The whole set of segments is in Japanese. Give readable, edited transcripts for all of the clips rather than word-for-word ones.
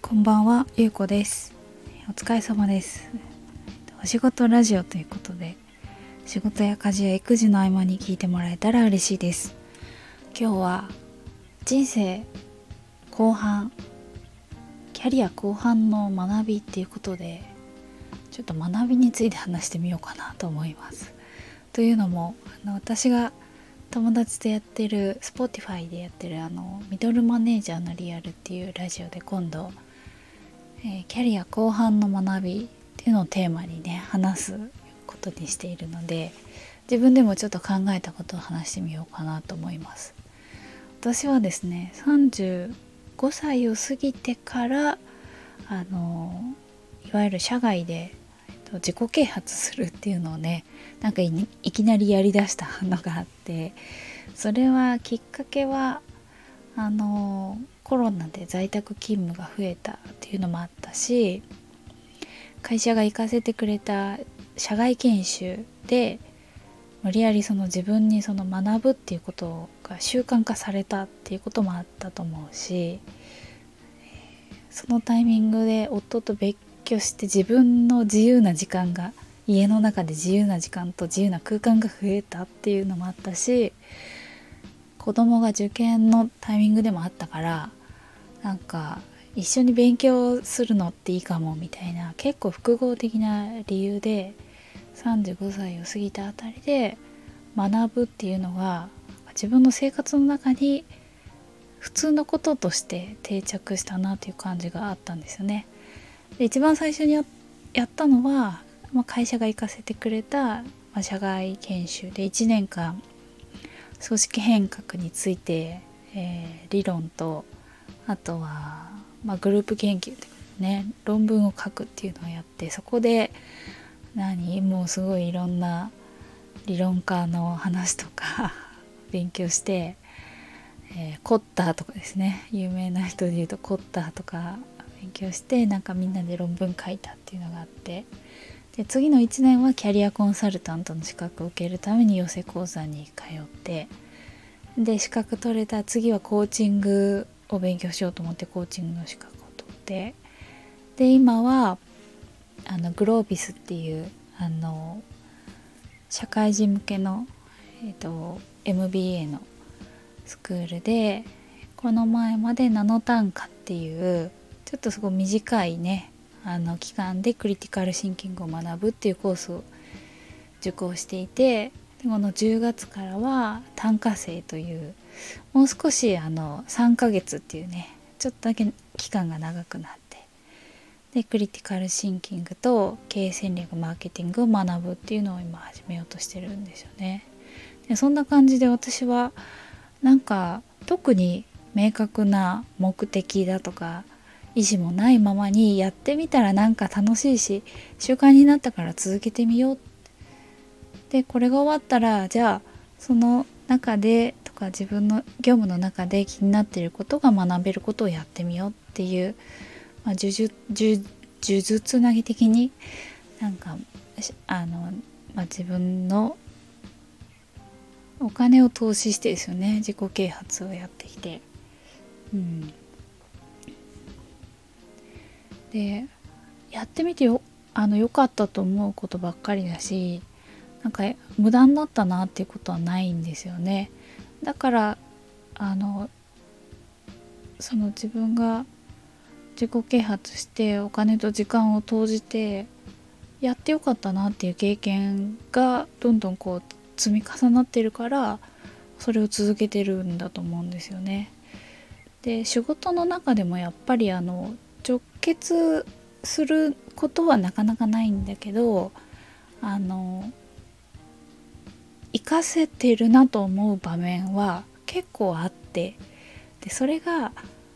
こんばんは、ゆうこです。お疲れ様です。お仕事ラジオということで、仕事や家事や育児の合間に聞いてもらえたら嬉しいです。今日は人生後半、キャリア後半の学びっていうことで、ちょっと学びについて話してみようかなと思います。というのも、私が友達とやってる Spotify でやってるミドルマネージャーのリアルっていうラジオで今度キャリア後半の学びっていうのをテーマにね話すことにしているので、自分でもちょっと考えたことを話してみようかなと思います。私はですね、35歳を過ぎてからいわゆる社外で自己啓発するっていうのをね、なんか いきなりやりだしたのがあって、それはきっかけはコロナで在宅勤務が増えたっていうのもあったし、会社が行かせてくれた社外研修で無理やりその自分にその学ぶっていうことが習慣化されたっていうこともあったと思うし、そのタイミングで夫と別居して自分の自由な時間が、家の中で自由な時間と自由な空間が増えたっていうのもあったし、子供が受験のタイミングでもあったから、なんか一緒に勉強するのっていいかもみたいな、結構複合的な理由で35歳を過ぎたあたりで学ぶっていうのが自分の生活の中に普通のこととして定着したなっていう感じがあったんですよね。で一番最初に やったのは、会社が行かせてくれた、社外研修で1年間組織変革について、理論と、あとは、グループ研究というね、論文を書くっていうのをやって、そこでもうすごいいろんな理論家の話とか勉強して、コッターとかですね、有名な人で言うとコッターとか勉強して、なんかみんなで論文書いたっていうのがあって、で次の1年はキャリアコンサルタントの資格を受けるために養成講座に通って、で資格取れた次はコーチングを勉強しようと思ってコーチングの資格を取って、で今はグロービスっていう社会人向けの、MBA のスクールで、この前までナノ単価っていうちょっとすごい短いね期間でクリティカルシンキングを学ぶっていうコースを受講していて、でこの10月からは単科生というもう少し3ヶ月っていうね、ちょっとだけ期間が長くなって、でクリティカルシンキングと経営戦略マーケティングを学ぶっていうのを今始めようとしてるんですよね。でそんな感じで私はなんか特に明確な目的だとか意思もないままにやってみたらなんか楽しいし習慣になったから続けてみよう。でこれが終わったらじゃあその中でとか自分の業務の中で気になっていることが学べることをやってみようっていう、呪術つなぎ的になんか自分のお金を投資してですよね、自己啓発をやってきて、でやってみてよかったと思うことばっかりだし、なんか無駄になったなっていうことはないんですよね。だからその自分が自己啓発してお金と時間を投じてやってよかったなっていう経験がどんどんこう積み重なってるから、それを続けてるんだと思うんですよね。で仕事の中でもやっぱり直結することはなかなかないんだけど、活かせてるなと思う場面は結構あって、でそれが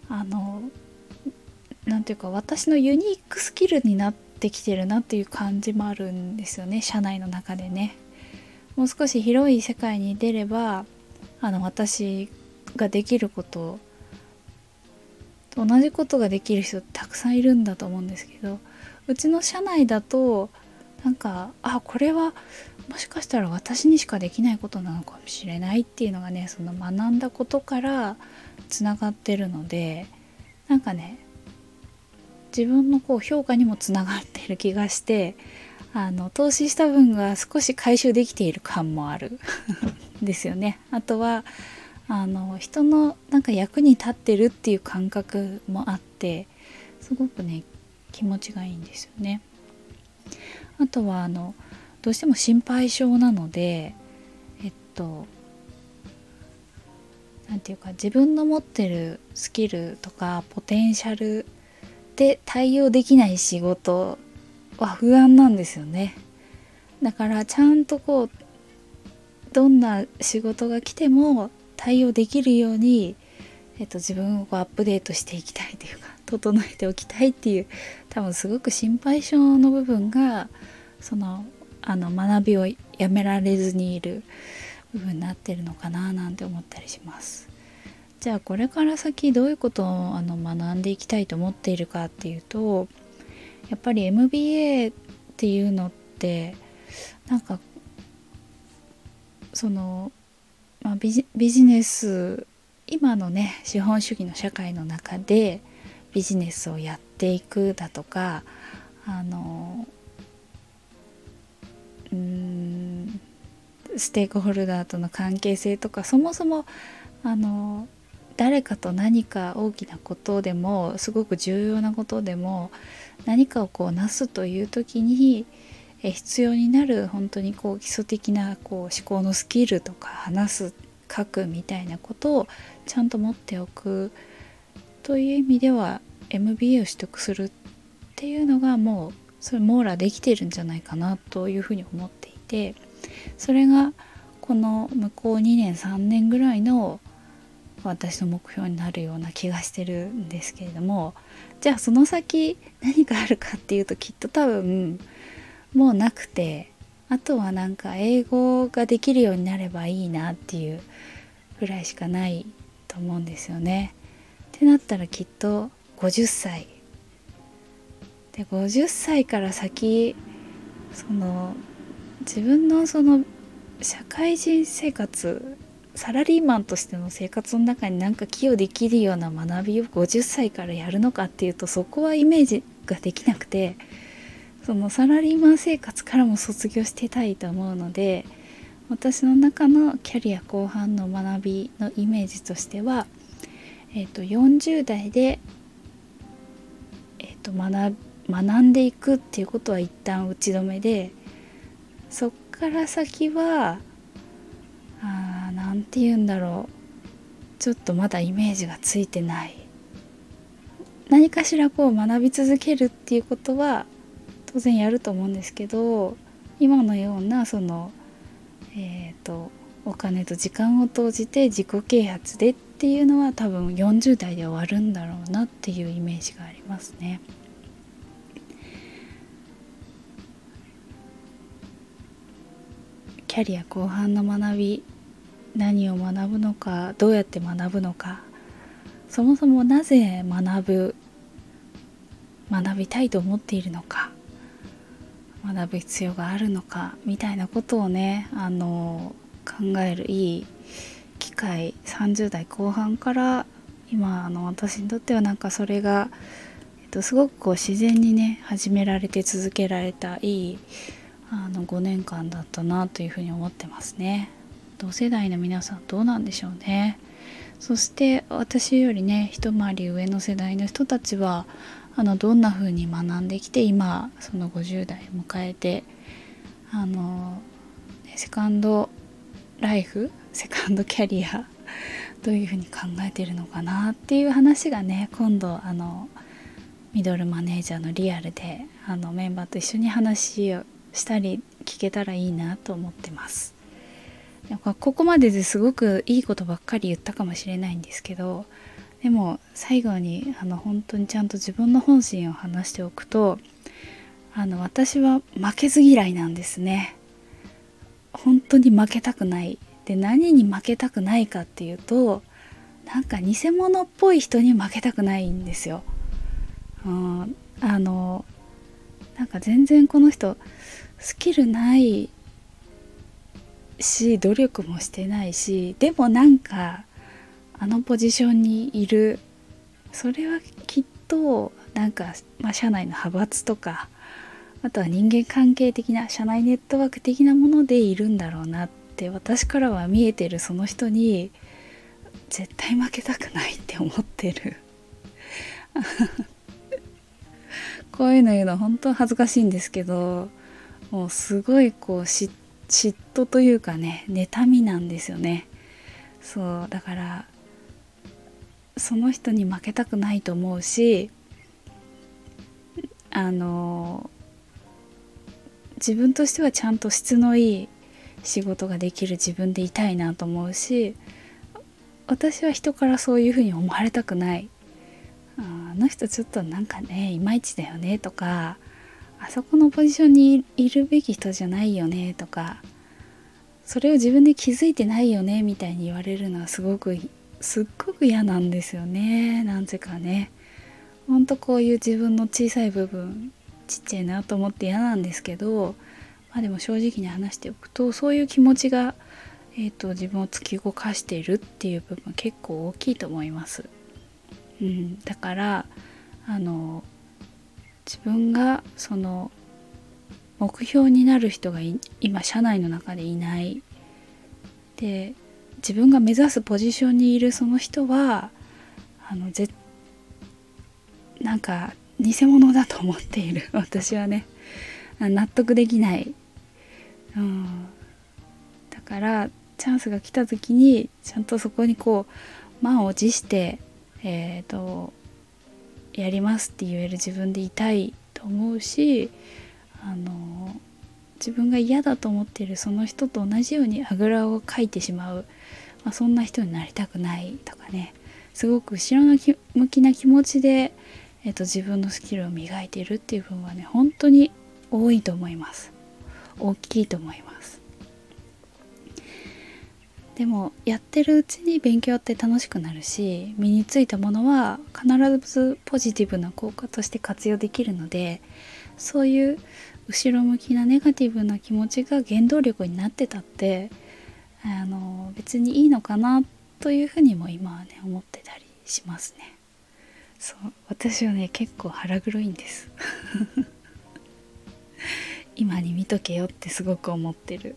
なんていうか私のユニークスキルになってきてるなっていう感じもあるんですよね、社内の中でね。もう少し広い世界に出れば私ができることと同じことができる人たくさんいるんだと思うんですけど、うちの社内だとなんかこれはもしかしたら私にしかできないことなのかもしれないっていうのがね、その学んだことからつながってるので、なんかね自分の評価にもつながっている気がして、投資した分が少し回収できている感もあるですよね。あとは人のなんか役に立ってるっていう感覚もあって、すごくね気持ちがいいんですよね。あとはどうしても心配性なのでなんていうか、自分の持ってるスキルとかポテンシャルで対応できない仕事は不安なんですよね。だからちゃんとどんな仕事が来ても対応できるように、自分をアップデートしていきたいというか、整えておきたいっていう、多分すごく心配性の部分が学びをやめられずにいる部分になってるのかななんて思ったりします。じゃあこれから先どういうことを学んでいきたいと思っているかっていうと、やっぱり MBA っていうのってなんかビジネス、今のね資本主義の社会の中でビジネスをやっていくだとか、ステークホルダーとの関係性とか、そもそも誰かと何か大きなことでもすごく重要なことでも何かをなすという時に必要になる本当に基礎的な思考のスキルとか話す書くみたいなことをちゃんと持っておくという意味では MBA を取得するっていうのがもうそれ網羅できているんじゃないかなというふうに思っていて、それがこの向こう2年3年ぐらいの私の目標になるような気がしてるんですけれども、じゃあその先何があるかっていうと、きっと多分もうなくて、あとはなんか英語ができるようになればいいなっていうぐらいしかないと思うんですよね。ってなったらきっと50歳で、50歳から先自分の社会人生活、サラリーマンとしての生活の中になんか寄与できるような学びを50歳からやるのかっていうと、そこはイメージができなくて、サラリーマン生活からも卒業していたいと思うので、私の中のキャリア後半の学びのイメージとしては、40代で、学んでいくっていうことは一旦打ち止めで、そっから先はなんて言うんだろう、ちょっとまだイメージがついてない。何かしら学び続けるっていうことは当然やると思うんですけど、今のようなお金と時間を投じて自己啓発でっていうのは多分40代で終わるんだろうなっていうイメージがありますね。キャリア後半の学び、何を学ぶのか、どうやって学ぶのか、そもそもなぜ学びたいと思っているのか、学ぶ必要があるのかみたいなことをね、考えるいい機会、30代後半から今私にとってはなんかそれが、すごく自然にね始められて続けられたいい5年間だったなというふうに思ってますね。同世代の皆さんどうなんでしょうね。そして私よりね一回り上の世代の人たちはどんな風に学んできて今その50代を迎えてセカンドライフ、セカンドキャリアどういう風に考えているのかなっていう話がね、今度ミドルマネージャーのリアルでメンバーと一緒に話をしたり聞けたらいいなと思ってます。ここまでですごくいいことばっかり言ったかもしれないんですけど、でも最後に本当にちゃんと自分の本心を話しておくと、私は負けず嫌いなんですね。本当に負けたくない。で、何に負けたくないかっていうと、なんか偽物っぽい人に負けたくないんですよ。なんか全然この人スキルないし努力もしてないし、でもなんかポジションにいる、それはきっとなんか、社内の派閥とか、あとは人間関係的な社内ネットワーク的なものでいるんだろうなって私からは見えてるその人に絶対負けたくないって思ってるこういうの言うの本当恥ずかしいんですけど、もうすごい嫉妬というかね、妬みなんですよね。そうだからその人に負けたくないと思うし、自分としてはちゃんと質のいい仕事ができる自分でいたいなと思うし、私は人からそういうふうに思われたくない。あの人ちょっとなんかねいまいちだよねとか、あそこのポジションにいるべき人じゃないよねとか、それを自分で気づいてないよねみたいに言われるのはすっごく嫌なんですよね。なんてかね、ほんとこういう自分の小さい部分ちっちゃいなと思って嫌なんですけど、でも正直に話しておくとそういう気持ちが、自分を突き動かしているっていう部分結構大きいと思います。だから自分がその目標になる人が今社内の中でいないで、自分が目指すポジションにいるその人はなんか偽物だと思っている私はね、納得できない、だからチャンスが来た時にちゃんとそこに満を持してやりますって言える自分でいたいと思うし、自分が嫌だと思っているその人と同じようにあぐらをかいてしまう、そんな人になりたくないとかね、すごく後ろ向きな気持ちで、自分のスキルを磨いているっていう部分はね本当に多いと思います。大きいと思います。でもやってるうちに勉強って楽しくなるし、身についたものは必ずポジティブな効果として活用できるので、そういう後ろ向きなネガティブな気持ちが原動力になってたって別にいいのかなというふうにも今はね思ってたりしますね。そう私はね結構腹黒いんです今に見とけよってすごく思ってる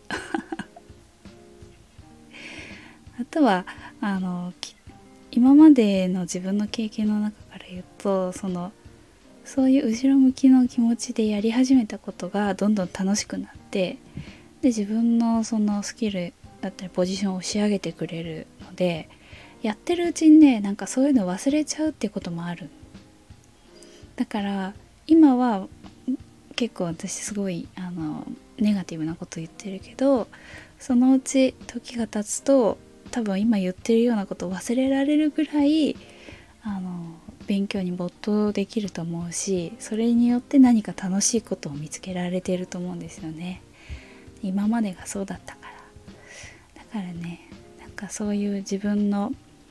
あとは今までの自分の経験の中から言うと、そういう後ろ向きの気持ちでやり始めたことがどんどん楽しくなって、で自分のそのスキルだったりポジションを仕上げてくれるので、やってるうちにねなんかそういうの忘れちゃうってこともある。だから今は結構私すごいネガティブなこと言ってるけど、そのうち時が経つと多分今言ってるようなことを忘れられるぐらい勉強に没頭できると思うし、それによって何か楽しいことを見つけられてると思うんですよね。今までがそうだったから。だからね、なんかそういう自分の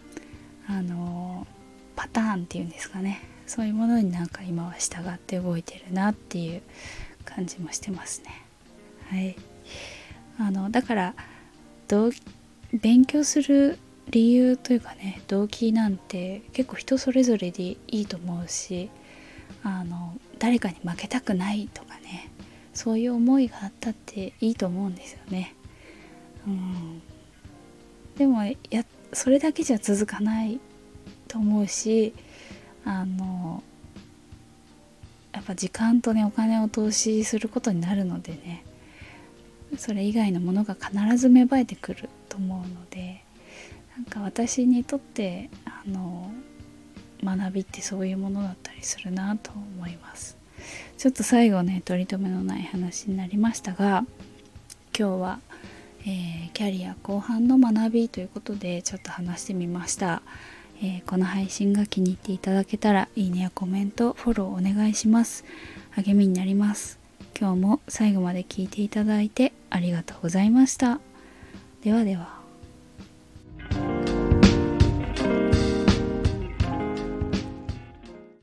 パターンっていうんですかね、そういうものになんか今は従って動いてるなっていう感じもしてますね。はい。だから勉強する理由というかね、動機なんて結構人それぞれでいいと思うし、誰かに負けたくないとかね、そういう思いがあったっていいと思うんですよね。でもそれだけじゃ続かないと思うし、やっぱ時間とねお金を投資することになるのでね、それ以外のものが必ず芽生えてくると思うので、なんか私にとって学びってそういうものだったりするなと思います。ちょっと最後ね取り留めのない話になりましたが、今日は、キャリア後半の学びということでちょっと話してみました。この配信が気に入っていただけたらいいねやコメントフォローお願いします。励みになります。今日も最後まで聞いていただいてありがとうございました。ではでは。